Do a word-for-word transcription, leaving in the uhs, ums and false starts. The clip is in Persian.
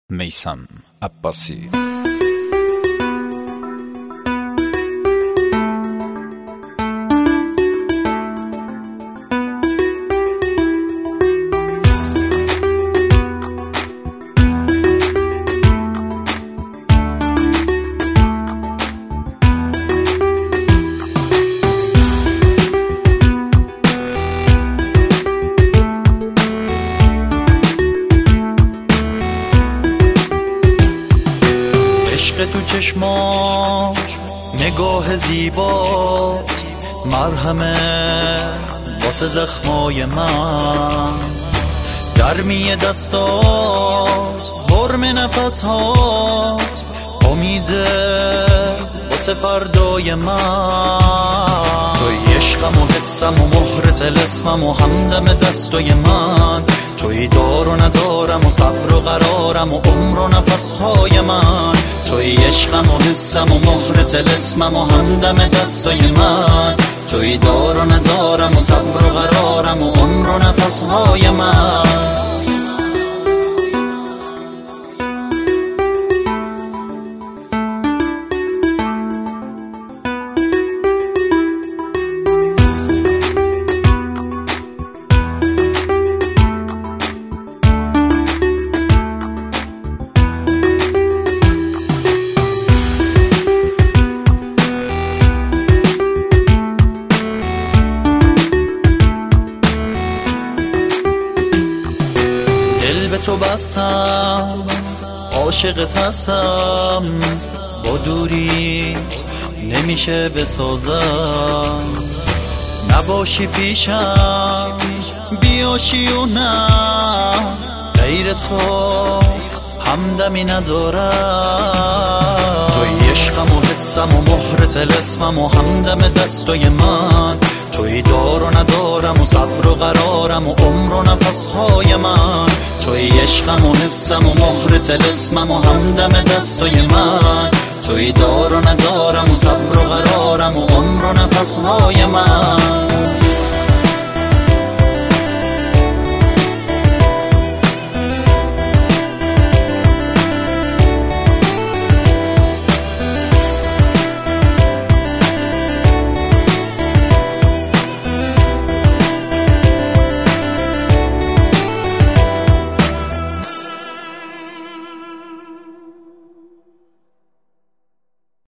میثم عباسی. عشق تو چشمات، نگاه زیبات، مرهمه واسه زخمای من، گرمی دستات، حرم نفسهات، امیده واسه فردای من. توی عشقم و حسم و مهر طلسمم و همدم دستای من، توی دار و ندارم و صبر و قرارم و عمر و نفسهای من. توی عشقم و حسم و مهر طلسمم و همدم دستای من، توی دار و ندارم و صبر و قرارم و عمر و نفسهای من. به تو بستم، عاشقت هستم، با دوریت نمیشه بسازم. نباشی پیشم بیاشی و نه، غیر تو همدمی ندارم. توی عشقم و حسم و مهر طلسمم و همدم دستای من، توی دار و ندارم و صبر و قرارم و عمر و نفسهای من. توی عشقم و حسم و مهر طلسمم و همدم دستای من، توی دار و ندارم و صبر و قرارم و عمر و نفسهای من.